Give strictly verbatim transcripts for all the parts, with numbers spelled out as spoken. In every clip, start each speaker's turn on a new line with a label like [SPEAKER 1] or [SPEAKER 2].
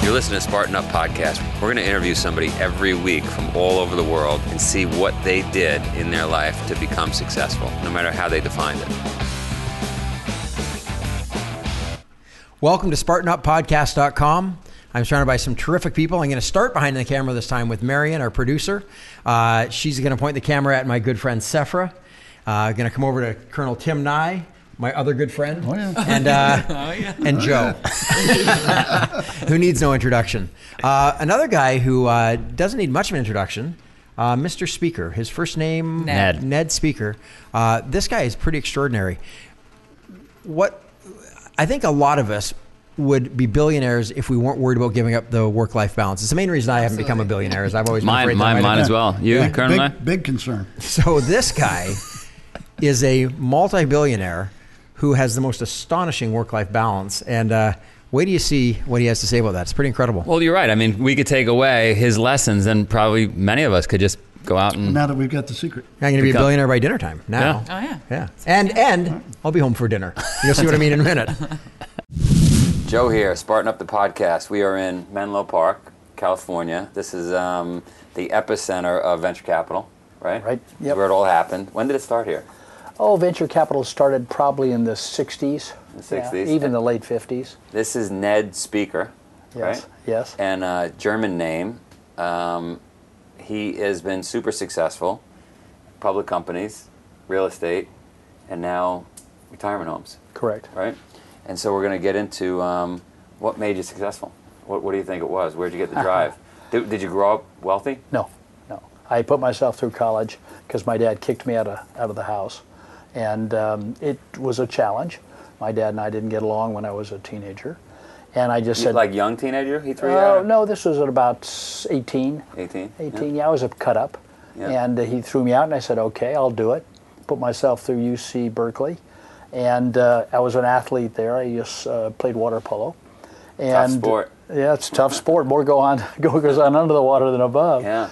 [SPEAKER 1] You're listening to Spartan Up Podcast. We're going to interview somebody every week from all over the world and see what they did in their life to become successful, no matter how they defined it.
[SPEAKER 2] Welcome to Spartan Up Podcast dot com. I'm surrounded by some terrific people. I'm going to start behind the camera this time with Marion, our producer. Uh, she's going to point the camera at my good friend Sephra. Uh, going to come over to Colonel Tim Nye, my other good friend,
[SPEAKER 3] oh, yeah.
[SPEAKER 2] and uh,
[SPEAKER 3] oh, yeah.
[SPEAKER 2] and Joe, who needs no introduction. Uh, another guy who uh, doesn't need much of an introduction, uh, Mister Speaker. His first name,
[SPEAKER 3] Ned.
[SPEAKER 2] Ned Speaker. Uh, this guy is pretty extraordinary. What I think a lot of us would be billionaires if we weren't worried about giving up the work-life balance. It's the main reason I haven't become a billionaire. Is I've always been
[SPEAKER 1] Mine,
[SPEAKER 2] afraid that I
[SPEAKER 1] mine,
[SPEAKER 2] might
[SPEAKER 1] mine
[SPEAKER 2] have-
[SPEAKER 1] as well. You,
[SPEAKER 2] Yeah.
[SPEAKER 1] Colonel Nye?
[SPEAKER 3] Big, big concern.
[SPEAKER 2] So this guy is a multi-billionaire who has the most astonishing work-life balance. And uh, wait till you see what he has to say about that. It's pretty incredible.
[SPEAKER 1] Well, you're right. I mean, we could take away his lessons, and probably many of us could just go out and...
[SPEAKER 3] Now that we've got the secret.
[SPEAKER 2] I'm going to be a
[SPEAKER 1] Become-
[SPEAKER 2] billionaire by dinner time now.
[SPEAKER 1] Yeah.
[SPEAKER 4] Oh, yeah.
[SPEAKER 2] Yeah. And and I'll be home for dinner. You'll see what I mean in a minute.
[SPEAKER 1] Joe here, Spartan Up the Podcast. We are in Menlo Park, California. This is um, the epicenter of venture capital, right?
[SPEAKER 5] Right,
[SPEAKER 1] This is
[SPEAKER 5] yep.
[SPEAKER 1] where it all happened. When did it start here?
[SPEAKER 5] Oh, venture capital started probably in the sixties.
[SPEAKER 1] The sixties?
[SPEAKER 5] Yeah, even the late fifties.
[SPEAKER 1] This is Ned Speaker,
[SPEAKER 5] Yes,
[SPEAKER 1] right?
[SPEAKER 5] yes.
[SPEAKER 1] And uh, German name. Um, he has been super successful. Public companies, real estate, and now retirement homes,
[SPEAKER 5] Correct.
[SPEAKER 1] right? And so we're going to get into um, what made you successful. What, what do you think it was? Where'd you get the drive? did, did you grow up wealthy?
[SPEAKER 5] No, no. I put myself through college because my dad kicked me out of out of the house. And um, it was a challenge. My dad and I didn't get along when I was a teenager. And I just
[SPEAKER 1] You,
[SPEAKER 5] said...
[SPEAKER 1] like young teenager, he threw you
[SPEAKER 5] Oh,
[SPEAKER 1] out?
[SPEAKER 5] no, this was at about eighteen.
[SPEAKER 1] eighteen?
[SPEAKER 5] eighteen, yeah, I was a cut up.
[SPEAKER 1] Yeah.
[SPEAKER 5] And uh, he threw me out, and I said, okay, I'll do it. Put myself through U C Berkeley. And uh, I was an athlete there. I just uh, played water polo. And,
[SPEAKER 1] Tough sport.
[SPEAKER 5] Yeah, it's a tough sport. More go on, go goes on under the water than above.
[SPEAKER 1] Yeah.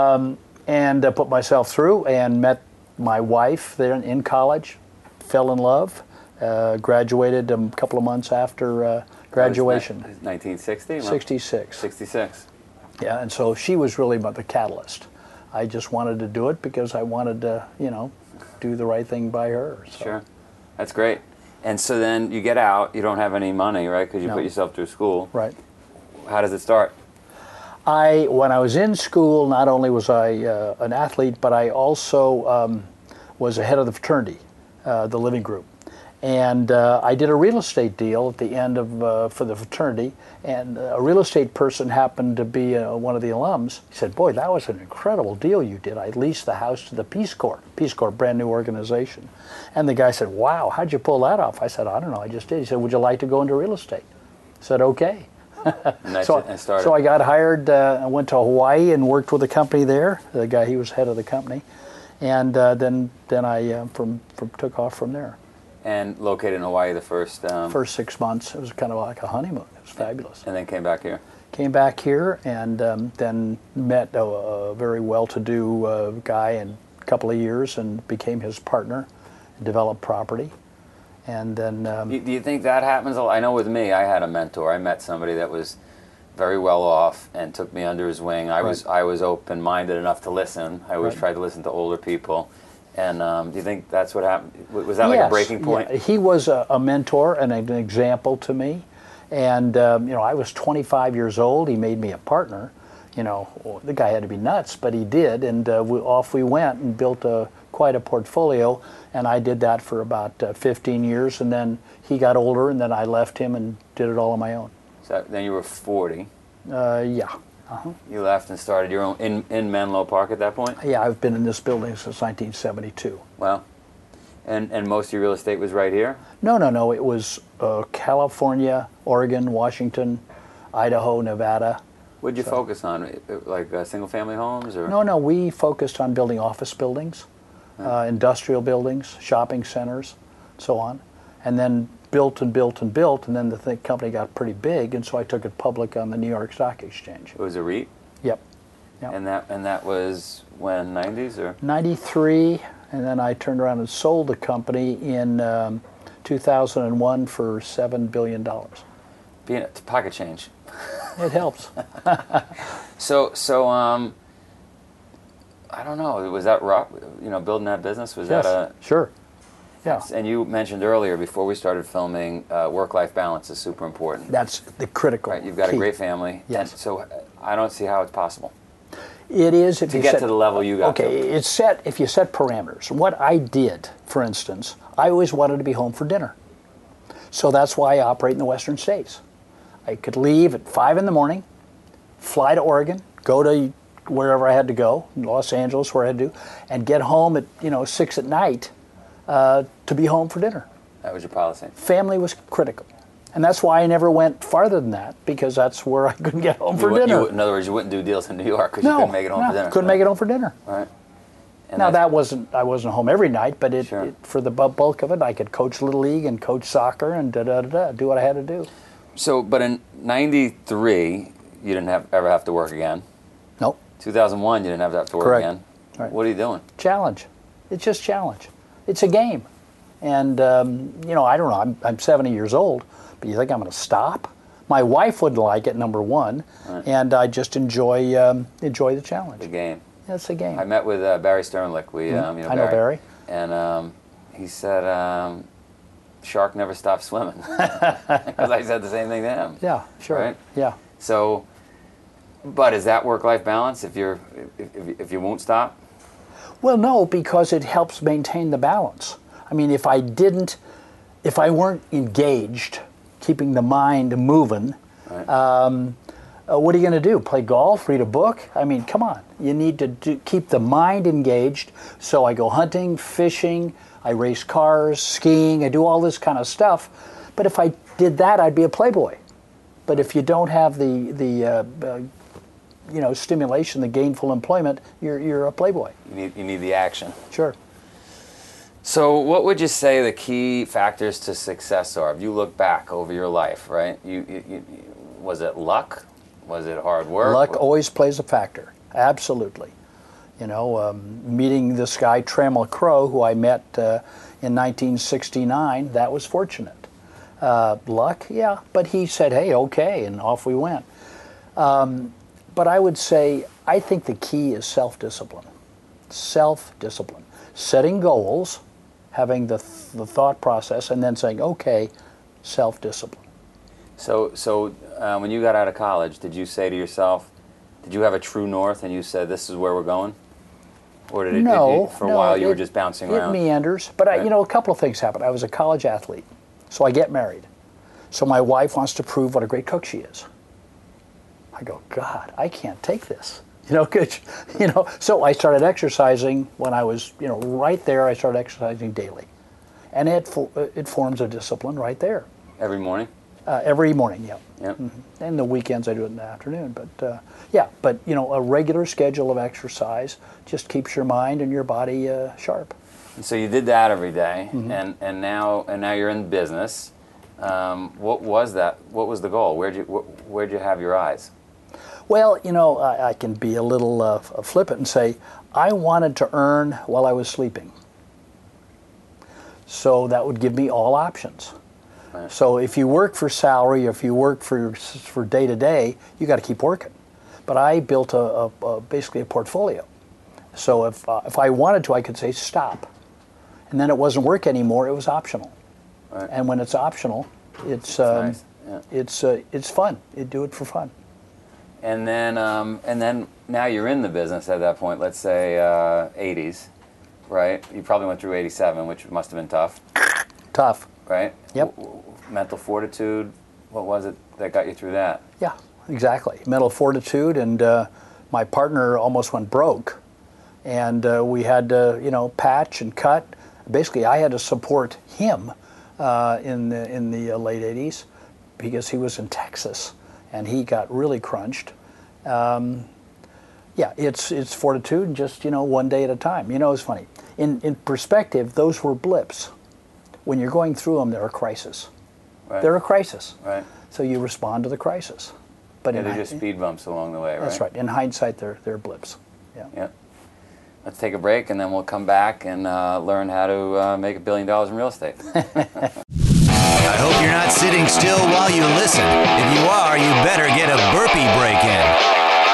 [SPEAKER 5] And uh, put myself through and met my wife there in, in college. Fell in love. Uh, graduated a couple of months after uh, graduation.
[SPEAKER 1] That was ni- nineteen sixty? Well,
[SPEAKER 5] sixty-six.
[SPEAKER 1] sixty-six.
[SPEAKER 5] Yeah, and so she was really about the catalyst. I just wanted to do it because I wanted to, you know, do the right thing by her. So.
[SPEAKER 1] Sure. That's great. And so then you get out, you don't have any money, right? Because you
[SPEAKER 5] No.
[SPEAKER 1] put yourself through school.
[SPEAKER 5] Right.
[SPEAKER 1] How does it start?
[SPEAKER 5] I, when I was in school, not only was I uh, an athlete, but I also um, was a head of the fraternity, uh, the Living Group. And uh, I did a real estate deal at the end of, uh, for the fraternity, and a real estate person happened to be uh, one of the alums. He said, boy, that was an incredible deal you did. I leased the house to the Peace Corps, Peace Corps, brand new organization. And the guy said, wow, how'd you pull that off? I said, I don't know, I just did. He said, would you like to go into real estate? I said, okay.
[SPEAKER 1] And that's
[SPEAKER 5] So,
[SPEAKER 1] it, and started.
[SPEAKER 5] so I got hired, uh, I went to Hawaii and worked with a company there. The guy, he was head of the company. And uh, then then I uh, from, from took off from there.
[SPEAKER 1] And located in Hawaii the first... Um,
[SPEAKER 5] First six months, it was kind of like a honeymoon. It was fabulous.
[SPEAKER 1] And then came back here.
[SPEAKER 5] Came back here and um, then met a, a very well-to-do uh, guy in a couple of years and became his partner, developed property. And then... Um,
[SPEAKER 1] Do do you think that happens? a lot? I know with me, I had a mentor. I met somebody that was very well off and took me under his wing. I was I was open-minded enough to listen. I always
[SPEAKER 5] Right.
[SPEAKER 1] tried to listen to older people. And um, do you think that's what happened? W- Was that like a
[SPEAKER 5] Yes,
[SPEAKER 1] breaking point?
[SPEAKER 5] yeah. He was a, a mentor and an example to me. And, um, you know, I was twenty-five years old. He made me a partner. You know, well, the guy had to be nuts, but he did. And uh, we, off we went and built a, quite a portfolio. And I did that for about uh, fifteen years. And then he got older, and then I left him and did it all on my own.
[SPEAKER 1] So then you were forty.
[SPEAKER 5] Uh, yeah. Uh-huh.
[SPEAKER 1] You left and started your own in, in Menlo Park at that point?
[SPEAKER 5] Yeah, I've been in this building since nineteen seventy-two.
[SPEAKER 1] Wow. And and most of your real estate was right here?
[SPEAKER 5] No, no, no. It was uh, California, Oregon, Washington, Idaho, Nevada.
[SPEAKER 1] What'd you focus on? Like uh, single-family homes? or
[SPEAKER 5] No, no. We focused on building office buildings, uh, industrial buildings, shopping centers, so on. And then built and built and built, and then the th- company got pretty big, and so I took it public on the New York Stock Exchange.
[SPEAKER 1] It was a REIT?
[SPEAKER 5] Yep. Yep.
[SPEAKER 1] And that and that was when, nineties or?
[SPEAKER 5] ninety-three, and then I turned around and sold the company in um, two thousand one for seven billion dollars.
[SPEAKER 1] Being it's pocket change.
[SPEAKER 5] it helps.
[SPEAKER 1] So, so um, I don't know. Was that rock? You know, building that business was
[SPEAKER 5] Yes,
[SPEAKER 1] that a
[SPEAKER 5] sure. Yeah,
[SPEAKER 1] And you mentioned earlier, before we started filming, uh, work-life balance is super important.
[SPEAKER 5] that's the critical.
[SPEAKER 1] Right, you've got
[SPEAKER 5] key.
[SPEAKER 1] a great family.
[SPEAKER 5] Yes.
[SPEAKER 1] And so uh, I don't see how it's possible
[SPEAKER 5] It is if
[SPEAKER 1] to
[SPEAKER 5] you
[SPEAKER 1] get
[SPEAKER 5] set,
[SPEAKER 1] to the level you got
[SPEAKER 5] Okay,
[SPEAKER 1] to.
[SPEAKER 5] it's set if you set parameters. What I did, for instance, I always wanted to be home for dinner. So that's why I operate in the Western States. I could leave at five in the morning, fly to Oregon, go to wherever I had to go, Los Angeles, where I had to, and get home at you know six at night uh, to be home for dinner.
[SPEAKER 1] That was your policy.
[SPEAKER 5] Family was critical. And that's why I never went farther than that, because that's where I couldn't get home
[SPEAKER 1] You
[SPEAKER 5] for
[SPEAKER 1] wou-
[SPEAKER 5] dinner.
[SPEAKER 1] you wou- in other words, you wouldn't do deals in New York because
[SPEAKER 5] no,
[SPEAKER 1] you couldn't make it home
[SPEAKER 5] no,
[SPEAKER 1] for dinner.
[SPEAKER 5] couldn't make it home for dinner.
[SPEAKER 1] Right. And
[SPEAKER 5] Now
[SPEAKER 1] that's-
[SPEAKER 5] that wasn't, I wasn't home every night, but it,
[SPEAKER 1] Sure.
[SPEAKER 5] it for the bu- bulk of it, I could coach Little League and coach soccer and da da da da, do what I had to do.
[SPEAKER 1] So, but in ninety-three, you didn't have ever have to work again.
[SPEAKER 5] Nope,
[SPEAKER 1] two thousand one, you didn't have to have to work
[SPEAKER 5] Correct.
[SPEAKER 1] again.
[SPEAKER 5] Right.
[SPEAKER 1] What are you doing?
[SPEAKER 5] challenge. It's just challenge. It's a game. And, um, you know, I don't know, I'm, I'm seventy years old, but you think I'm going to stop? My wife wouldn't like it, number one,
[SPEAKER 1] Right.
[SPEAKER 5] and I just enjoy um, enjoy the challenge.
[SPEAKER 1] The game.
[SPEAKER 5] It's a game.
[SPEAKER 1] I met with uh, Barry Sternlicht. We, um, you know,
[SPEAKER 5] I know Barry.
[SPEAKER 1] And um, he said, um, "Shark never stops swimming." Because I said the same thing to him.
[SPEAKER 5] Yeah, sure.
[SPEAKER 1] Right?
[SPEAKER 5] Yeah.
[SPEAKER 1] So, but is that work-life balance? If you're, if, if, if you won't stop,
[SPEAKER 5] Well, no, because it helps maintain the balance. I mean, if I didn't, if I weren't engaged, keeping the mind moving,
[SPEAKER 1] right?
[SPEAKER 5] um, uh, what are you going to do? Play golf? Read a book? I mean, come on. You need to do, keep the mind engaged. So I go hunting, fishing, I race cars, skiing, I do all this kind of stuff. But if I did that, I'd be a playboy. But if you don't have the the uh, uh, you know stimulation, the gainful employment, you're you're a playboy.
[SPEAKER 1] you need you need the action.
[SPEAKER 5] Sure.
[SPEAKER 1] So, what would you say the key factors to success are? If you look back over your life, right? You, you, you was it luck? Was it hard work?
[SPEAKER 5] Luck always plays a factor. Absolutely. You know, um, meeting this guy Trammell Crow, who I met uh, in nineteen sixty-nine, that was fortunate. Uh, luck, yeah, but he said, "Hey, okay," and off we went. Um, but I would say, I think the key is self-discipline. Self-discipline. Setting goals, having the, th- the thought process, and then saying, okay, self-discipline.
[SPEAKER 1] So, so uh, when you got out of college, did you say to yourself, did you have a true north, and you said, "This is where we're going"? Or did it,
[SPEAKER 5] No,
[SPEAKER 1] did you, for a
[SPEAKER 5] no,
[SPEAKER 1] while you were
[SPEAKER 5] it-
[SPEAKER 1] just bouncing
[SPEAKER 5] It
[SPEAKER 1] around?
[SPEAKER 5] meanders, but I,
[SPEAKER 1] Right.
[SPEAKER 5] you know, a couple of things happened. I was a college athlete, so I get married. So my wife wants to prove what a great cook she is. I go, God, I can't take this. You know, 'cause, you know. So I started exercising when I was, you know, right there. I started exercising daily, and it fo- it forms a discipline right there.
[SPEAKER 1] Every morning?
[SPEAKER 5] Uh, every morning, yeah.
[SPEAKER 1] Yep.
[SPEAKER 5] And the weekends I do it in the afternoon. But uh, yeah, but you know, a regular schedule of exercise just keeps your mind and your body uh, sharp.
[SPEAKER 1] And so you did that every day,
[SPEAKER 5] Mm-hmm.
[SPEAKER 1] and, and now and now you're in business. Um, what was that? What was the goal? Where'd you wh- where'd you have your eyes?
[SPEAKER 5] Well, you know, I, I can be a little uh, flippant and say, I wanted to earn while I was sleeping. So that would give me all options.
[SPEAKER 1] Right.
[SPEAKER 5] So if you work for salary, if you work for for day to day, you got to keep working. But I built a, a, a basically a portfolio. So if uh, if I wanted to, I could say stop, and then it wasn't work anymore. It was optional.
[SPEAKER 1] Right.
[SPEAKER 5] And when it's optional, it's um,
[SPEAKER 1] nice. Yeah.
[SPEAKER 5] it's uh, it's fun. You do it for fun.
[SPEAKER 1] And then um, and then now you're in the business at that point. Let's say uh, eighties, right? You probably went through eighty-seven, which must have been tough,
[SPEAKER 5] Tough.
[SPEAKER 1] right?
[SPEAKER 5] Yep.
[SPEAKER 1] W- w- mental fortitude. What was it that got you through that?
[SPEAKER 5] Yeah, exactly. Mental fortitude, and uh, my partner almost went broke, and uh, we had to, you know, patch and cut. Basically, I had to support him uh, in the in the uh, late eighties because he was in Texas, and he got really crunched. Um, yeah, it's it's fortitude, and just you know, one day at a time. You know, it's funny. In in perspective, those were blips. When you're going through them, they're a crisis.
[SPEAKER 1] Right.
[SPEAKER 5] They're a crisis.
[SPEAKER 1] Right.
[SPEAKER 5] So you respond to the crisis. But
[SPEAKER 1] Yeah,
[SPEAKER 5] in
[SPEAKER 1] they're
[SPEAKER 5] hi-
[SPEAKER 1] just speed bumps along the way, right?
[SPEAKER 5] That's right. In hindsight, they're they're blips. Yeah.
[SPEAKER 1] Yeah. Let's take a break, and then we'll come back and uh, learn how to uh, make a billion dollars in real estate.
[SPEAKER 3] I hope you're not sitting still while you listen. If you are, you better get a burpee break-in.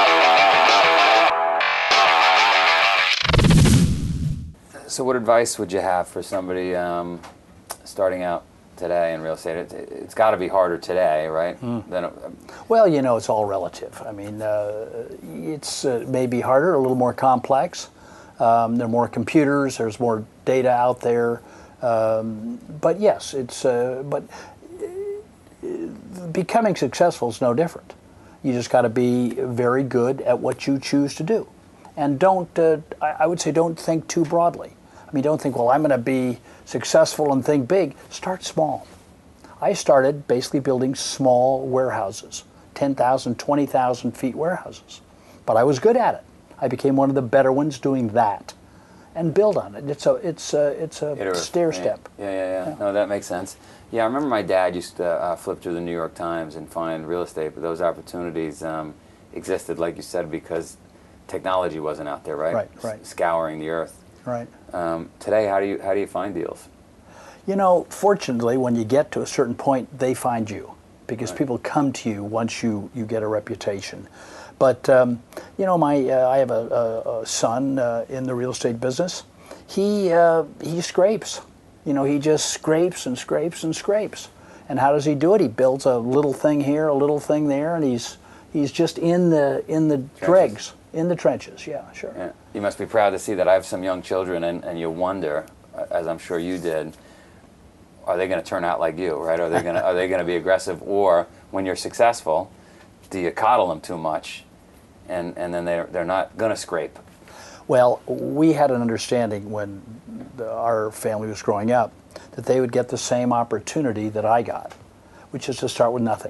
[SPEAKER 1] So what advice would you have for somebody um, starting out today in real estate? It, it's got to be harder today, right? Mm. Than, uh,
[SPEAKER 5] well, you know, it's all relative. I mean, uh, it's uh, maybe harder, a little more complex. Um, there are more computers. There's more data out there. Um, but yes, it's. Uh, but becoming successful is no different. You just got to be very good at what you choose to do, and don't. Uh, I, I would say, don't think too broadly. I mean, don't think, well, I'm going to be successful and think big. Start small. I started basically building small warehouses, ten thousand, twenty thousand feet warehouses. But I was good at it. I became one of the better ones doing that, and build on it. It's a, it's a, it's a
[SPEAKER 1] Iterative.
[SPEAKER 5] stair step.
[SPEAKER 1] Yeah, yeah, yeah, yeah. No, that makes sense. Yeah, I remember my dad used to uh, flip through the New York Times and find real estate, but those opportunities um, existed, like you said, because technology wasn't out there, right?
[SPEAKER 5] Right, right.
[SPEAKER 1] S- scouring the earth.
[SPEAKER 5] Right.
[SPEAKER 1] Um, today, how do you how do you find deals?
[SPEAKER 5] You know, fortunately, when you get to a certain point, they find you, because
[SPEAKER 1] Right.
[SPEAKER 5] people come to you once you, you get a reputation. But um, you know, my uh, I have a, a, a son uh, in the real estate business. He uh, he scrapes. You know, he just scrapes and scrapes and scrapes. And how does he do it? He builds a little thing here, a little thing there, and he's he's just in the in the
[SPEAKER 1] Trenches.
[SPEAKER 5] dregs, in the trenches. Yeah, sure.
[SPEAKER 1] Yeah. You must be proud to see that. I have some young children, and, and you wonder, as I'm sure you did, are they going to turn out like you, right? Are they going to are they going to be aggressive, or when you're successful, do you coddle them too much, and and then they're they're not going to scrape?
[SPEAKER 5] Well, we had an understanding when the, our family was growing up that they would get the same opportunity that I got, which is to start with nothing,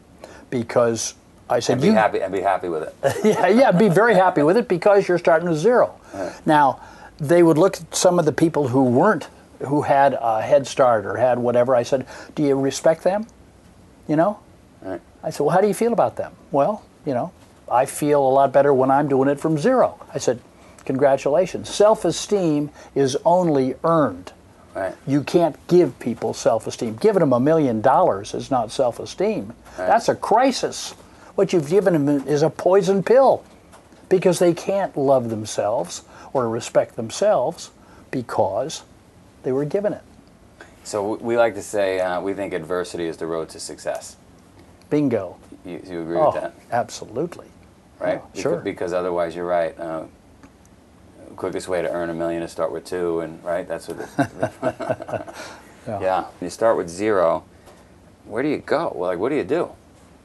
[SPEAKER 5] because I said
[SPEAKER 1] And be
[SPEAKER 5] you
[SPEAKER 1] happy and be happy with it.
[SPEAKER 5] yeah, yeah, be very happy with it because you're starting with zero.
[SPEAKER 1] Right.
[SPEAKER 5] Now, they would look at some of the people who weren't, who had a head start or had whatever. I said, do you respect them? You know?
[SPEAKER 1] Right.
[SPEAKER 5] I said, well, how do you feel about them? Well, you know, I feel a lot better when I'm doing it from zero. I said, congratulations. Self-esteem is only earned.
[SPEAKER 1] Right.
[SPEAKER 5] You can't give people self-esteem. Giving them a million dollars is not self-esteem.
[SPEAKER 1] Right.
[SPEAKER 5] That's a crisis. What you've given them is a poison pill, because they can't love themselves or respect themselves because they were given it.
[SPEAKER 1] So we like to say uh, we think adversity is the road to success.
[SPEAKER 5] Bingo.
[SPEAKER 1] You, you agree
[SPEAKER 5] Oh,
[SPEAKER 1] with that,
[SPEAKER 5] absolutely.
[SPEAKER 1] right?
[SPEAKER 5] Yeah, sure.
[SPEAKER 1] Because, because otherwise, you're right. Uh, quickest way to earn a million is start with two, and right, that's what. It,
[SPEAKER 5] Yeah.
[SPEAKER 1] yeah. You start with zero. Where do you go? Well, like, what do you do?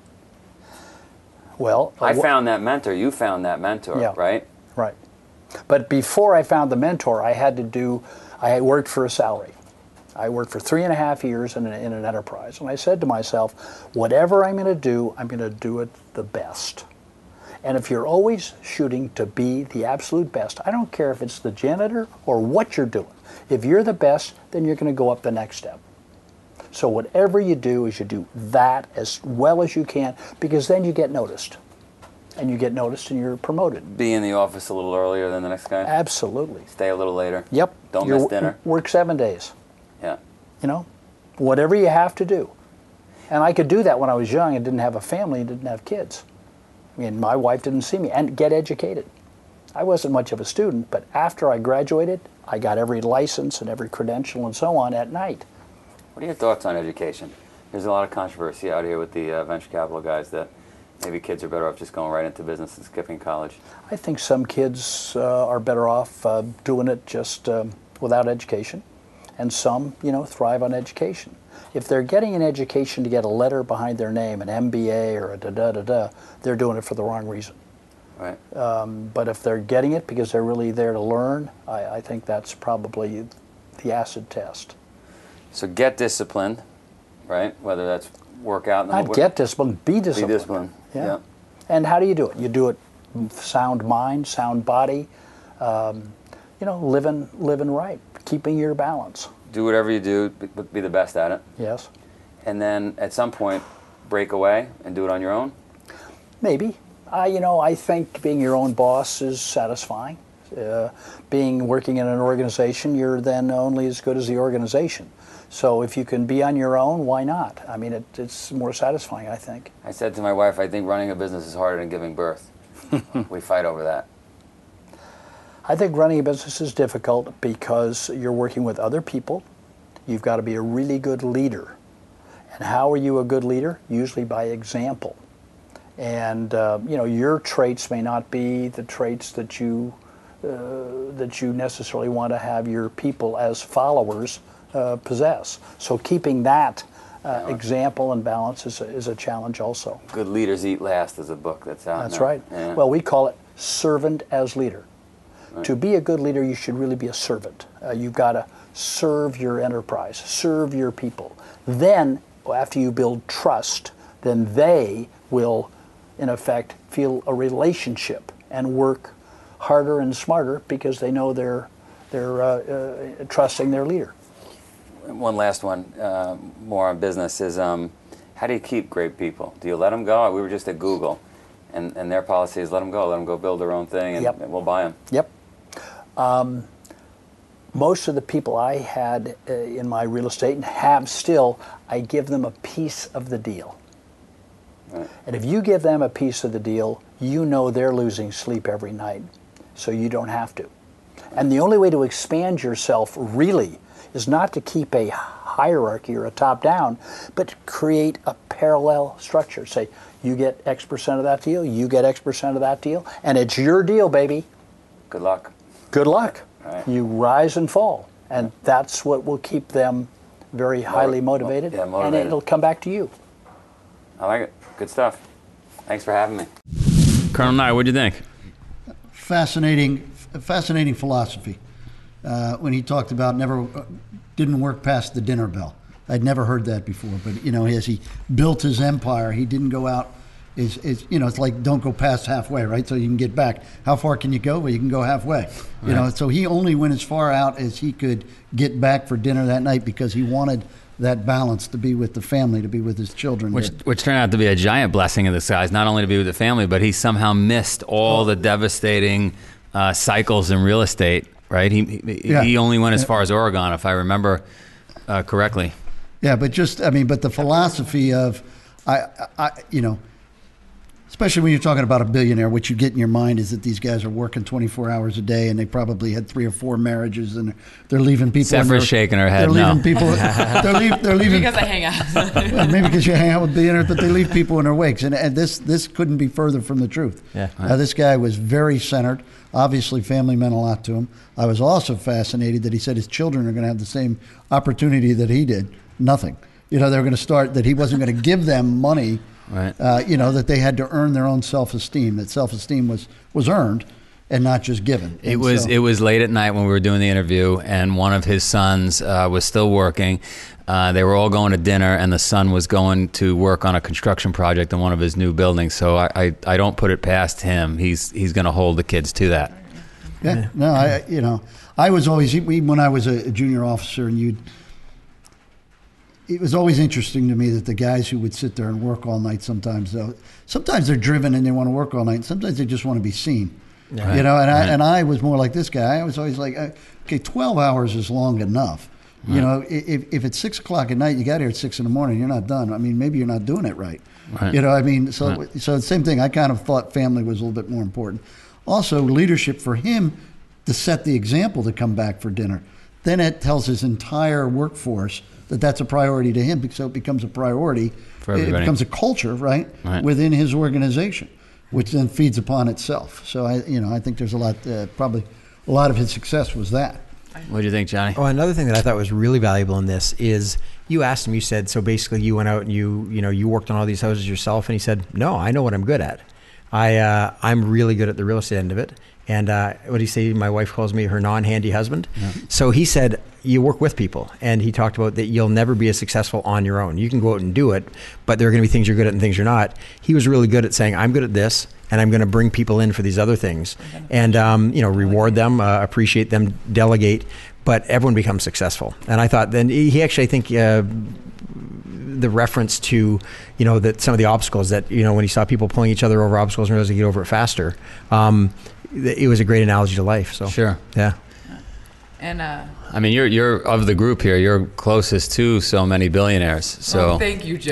[SPEAKER 5] Well,
[SPEAKER 1] I
[SPEAKER 5] wh-
[SPEAKER 1] found that mentor. You found that mentor,
[SPEAKER 5] Yeah.
[SPEAKER 1] right?
[SPEAKER 5] Right. But before I found the mentor, I had to do, I had worked for a salary. I worked for three and a half years in, a, in an enterprise. And I said to myself, whatever I'm going to do, I'm going to do it the best. And if you're always shooting to be the absolute best, I don't care if it's the janitor or what you're doing. If you're the best, then you're going to go up the next step. So whatever you do is you do that as well as you can, because then you get noticed. And you get noticed and you're promoted.
[SPEAKER 1] Be in the office a little earlier than the next guy.
[SPEAKER 5] Absolutely.
[SPEAKER 1] Stay a little later.
[SPEAKER 5] Yep.
[SPEAKER 1] Don't
[SPEAKER 5] You're-
[SPEAKER 1] miss dinner.
[SPEAKER 5] Work seven days.
[SPEAKER 1] Yeah.
[SPEAKER 5] You know, whatever you have to do. And I could do that when I was young and didn't have a family and didn't have kids. I mean, my wife didn't see me. And get educated. I wasn't much of a student, but after I graduated, I got every license and every credential and so on at night.
[SPEAKER 1] What are your thoughts on education? There's a lot of controversy out here with the uh, venture capital guys that maybe kids are better off just going right into business and skipping college.
[SPEAKER 5] I think some kids uh, are better off uh, doing it just um, without education, and some, you know, thrive on education. If they're getting an education to get a letter behind their name, an M B A or a da-da-da-da, they're doing it for the wrong reason.
[SPEAKER 1] Right.
[SPEAKER 5] Um, but if they're getting it because they're really there to learn, I, I think that's probably the acid test.
[SPEAKER 1] So get disciplined, right? Whether that's work out. in the
[SPEAKER 5] Not
[SPEAKER 1] mo-
[SPEAKER 5] get disciplined, be disciplined.
[SPEAKER 1] Be disciplined.
[SPEAKER 5] Yeah.
[SPEAKER 1] Yeah.
[SPEAKER 5] And how do you do it? You do it sound mind, sound body, um, you know, living, living right, keeping your balance.
[SPEAKER 1] Do whatever you do, be, be the best at it.
[SPEAKER 5] Yes.
[SPEAKER 1] And then at some point, break away and do it on your own.
[SPEAKER 5] Maybe. I, you know, I think being your own boss is satisfying. Uh, being working in an organization, you're then only as good as the organization. So if you can be on your own, why not? I mean, it, it's more satisfying, I think.
[SPEAKER 1] I said to my wife, I think running a business is harder than giving birth. We fight over that.
[SPEAKER 5] I think running a business is difficult because you're working with other people. You've got to be a really good leader. And how are you a good leader? Usually by example. And uh, you know, your traits may not be the traits that you uh, that you necessarily want to have your people as followers uh, possess. So keeping that uh, example and balance is a, is a challenge also.
[SPEAKER 1] Good Leaders Eat Last is a book that's out
[SPEAKER 5] That's
[SPEAKER 1] now.
[SPEAKER 5] right.
[SPEAKER 1] Yeah.
[SPEAKER 5] Well, we call it servant as leader.
[SPEAKER 1] Right.
[SPEAKER 5] To be a good leader, you should really be a servant. Uh, you've got to serve your enterprise, serve your people. Then, after you build trust, then they will, in effect, feel a relationship and work harder and smarter because they know they're they're uh, uh, trusting their leader.
[SPEAKER 1] One last one, uh, more on business, is um, how do you keep great people? Do you let them go? We were just at Google, and, and their policy is let them go, let them go build their own thing, and,
[SPEAKER 5] Yep.
[SPEAKER 1] and we'll buy them.
[SPEAKER 5] Yep. Um, most of the people I had uh, in my real estate and have still, I give them a piece of the deal.
[SPEAKER 1] Right.
[SPEAKER 5] And if you give them a piece of the deal, you know they're losing sleep every night, so you don't have to. And the only way to expand yourself really is not to keep a hierarchy or a top-down, but create a parallel structure. Say, you get X percent of that deal, you get X percent of that deal, and it's your deal, baby.
[SPEAKER 1] Good luck.
[SPEAKER 5] Good luck.
[SPEAKER 1] Right.
[SPEAKER 5] You rise and fall, and that's what will keep them very highly motivated,
[SPEAKER 1] yeah, motivated.
[SPEAKER 5] and it'll come back to you.
[SPEAKER 1] I like it. Good stuff. Thanks for having me. Colonel Nye, what'd you think?
[SPEAKER 3] Fascinating, fascinating philosophy. Uh, when he talked about never uh, didn't work past the dinner bell. I'd never heard that before, but you know, as he built his empire, he didn't go out. Is is you know, it's like don't go past halfway, right? So you can get back. How far can you go? Well, you can go halfway. You
[SPEAKER 1] Right.
[SPEAKER 3] know, so he only went as far out as he could get back for dinner that night because he wanted that balance to be with the family, to be with his children.
[SPEAKER 4] Which, which turned out to be a giant blessing in disguise, not only to be with the family, but he somehow missed all the devastating uh, cycles in real estate, right? He he,
[SPEAKER 3] Yeah.
[SPEAKER 4] he only went as
[SPEAKER 3] Yeah.
[SPEAKER 4] far as Oregon, if I remember uh, correctly.
[SPEAKER 3] Yeah, but just, I mean, but the philosophy of, I, I, you know, especially when you're talking about a billionaire, what you get in your mind is that these guys are working twenty-four hours a day and they probably had three or four marriages and they're leaving people. in
[SPEAKER 4] Zephyr's
[SPEAKER 3] their-
[SPEAKER 4] shaking her head,
[SPEAKER 3] They're leaving
[SPEAKER 4] no.
[SPEAKER 3] people. They're, leave, they're leaving.
[SPEAKER 6] Because I hang out.
[SPEAKER 3] Well, maybe because you hang out with billionaires, but they leave people in their wakes. And, and this this couldn't be further from the truth.
[SPEAKER 4] Yeah.
[SPEAKER 3] Uh, this guy was very centered. Obviously, family meant a lot to him. I was also fascinated that he said his children are going to have the same opportunity that he did. Nothing. You know, they were going to start, that he wasn't going to give them money,
[SPEAKER 4] Right.
[SPEAKER 3] uh, you know, that they had to earn their own self-esteem, that self-esteem was, was earned and not just given.
[SPEAKER 4] It
[SPEAKER 3] And
[SPEAKER 4] was
[SPEAKER 3] so-
[SPEAKER 4] it was late at night when we were doing the interview, and one of his sons uh, was still working. Uh, they were all going to dinner, and the son was going to work on a construction project in one of his new buildings. So I, I, I don't put it past him. He's he's going to hold the kids to that.
[SPEAKER 3] Yeah, no, I, you know, I was always, even when I was a junior officer and you'd, it was always interesting to me that the guys who would sit there and work all night sometimes, though, sometimes they're driven and they want to work all night. And sometimes they just want to be seen,
[SPEAKER 4] Right.
[SPEAKER 3] you know, and I,
[SPEAKER 4] Right.
[SPEAKER 3] and I was more like this guy. I was always like, uh, okay, twelve hours is long enough. You know, i- if, if it's six o'clock at night, you got here at six in the morning, you're not done. I mean, maybe you're not doing it right.
[SPEAKER 4] Right.
[SPEAKER 3] You know, I mean, so,
[SPEAKER 4] Right.
[SPEAKER 3] so the same thing. I kind of thought family was a little bit more important. Also, leadership for him to set the example to come back for dinner. Then it tells his entire workforce that that's a priority to him, so it becomes a priority.
[SPEAKER 4] For
[SPEAKER 3] it
[SPEAKER 4] everybody.
[SPEAKER 3] becomes a culture, right,
[SPEAKER 4] Right.
[SPEAKER 3] within his organization, which then feeds upon itself. So I, you know, I think there's a lot, uh, probably a lot of his success was that.
[SPEAKER 4] What do you think, Johnny?
[SPEAKER 2] Oh, another thing that I thought was really valuable in this is you asked him, you said, so basically you went out and you, you know, you worked on all these houses yourself. And he said, no, I know what I'm good at. I, uh, I'm really good at the real estate end of it. And uh, what do you say? My wife calls me her non-handy husband.
[SPEAKER 3] Yeah.
[SPEAKER 2] So he said, you work with people. And he talked about that you'll never be as successful on your own. You can go out and do it, but there are going to be things you're good at and things you're not. He was really good at saying, I'm good at this, and I'm going to bring people in for these other things. And, um, you know, reward them, uh, appreciate them, delegate, but everyone becomes successful. And I thought then he actually, I think, uh, the reference to, you know, that some of the obstacles that, you know, when he saw people pulling each other over obstacles and realized they get over it faster, um, it was a great analogy to life. So
[SPEAKER 4] Sure.
[SPEAKER 2] yeah.
[SPEAKER 6] And uh,
[SPEAKER 4] I mean, you're you're of the group here. You're closest to so many billionaires. So
[SPEAKER 6] oh, thank you, Joe.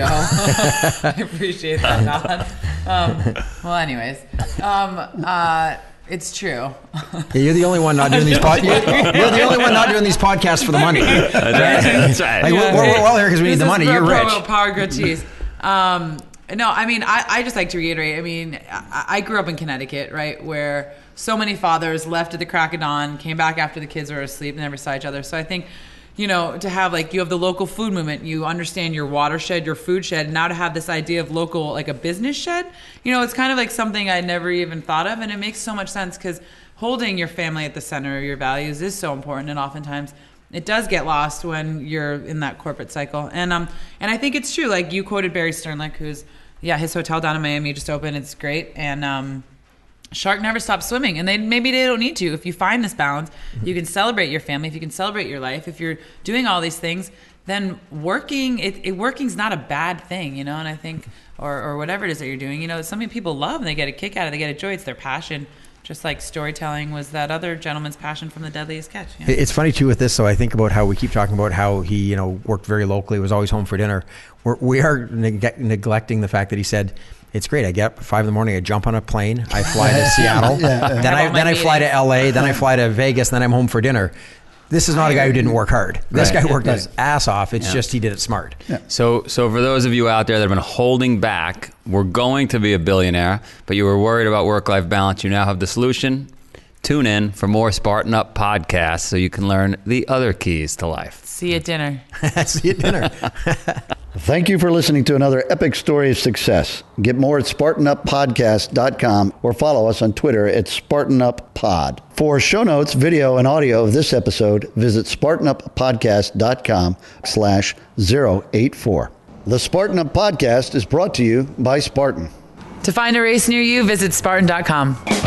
[SPEAKER 6] I appreciate that, Don. Um, well, anyways, um, uh, it's true.
[SPEAKER 2] Yeah, you're the only one not doing these pod- you're, you're the only one not doing these podcasts for the money.
[SPEAKER 4] that's right. That's right.
[SPEAKER 2] Like, we're, we're, we're all here because we need
[SPEAKER 6] This
[SPEAKER 2] the
[SPEAKER 6] is
[SPEAKER 2] money.
[SPEAKER 6] for
[SPEAKER 2] You're
[SPEAKER 6] promo
[SPEAKER 2] rich.
[SPEAKER 6] Power Grilled Cheese. Um, no, I mean, I, I just like to reiterate. I mean, I, I grew up in Connecticut, right, where so many fathers left at the crack of dawn, came back after the kids were asleep, and never saw each other. So I think, you know, to have like, you have the local food movement, you understand your watershed, your food shed, and now to have this idea of local, like a business shed, you know, it's kind of like something I never even thought of, and it makes so much sense because holding your family at the center of your values is so important, and oftentimes it does get lost when you're in that corporate cycle. And um, and I think it's true. Like you quoted Barry Sternlicht, who's, yeah, his hotel down in Miami just opened. It's great. And um, shark never stops swimming. And they maybe they don't need to. If you find this balance, you can celebrate your family. If you can celebrate your life, if you're doing all these things, then working, it, it working's not a bad thing, you know. And I think, or or whatever it is that you're doing, you know, it's something people love and they get a kick out of it. They get a joy. It's their passion. Just like storytelling was that other gentleman's passion from The Deadliest Catch. You know?
[SPEAKER 2] It's funny too with this. So I think about how we keep talking about how he, you know, worked very locally, was always home for dinner. We're, we are neg- neglecting the fact that he said, "It's great. I get up at five in the morning. I jump on a plane. I fly to Seattle.
[SPEAKER 3] Yeah, yeah.
[SPEAKER 2] Then I then I fly to L A. Then I fly to Vegas. Then I'm home for dinner." This is not a guy who didn't work hard. This
[SPEAKER 4] Right.
[SPEAKER 2] guy worked
[SPEAKER 3] Right.
[SPEAKER 2] his ass off. It's
[SPEAKER 4] Yeah.
[SPEAKER 2] just he did it smart.
[SPEAKER 3] Yeah.
[SPEAKER 4] So, so for those of you out there that have been holding back, we're going to be a billionaire, but you were worried about work-life balance. You now have the solution. Tune in for more Spartan Up podcasts so you can learn the other keys to life.
[SPEAKER 6] See you at dinner.
[SPEAKER 2] See you at dinner.
[SPEAKER 3] Thank you for listening to another epic story of success. Get more at Spartan Up Podcast dot com or follow us on Twitter at Spartan Up Pod. For show notes, video, and audio of this episode, visit Spartan Up Podcast dot com slash zero eight four. The Spartan Up Podcast is brought to you by Spartan.
[SPEAKER 6] To find a race near you, visit Spartan dot com.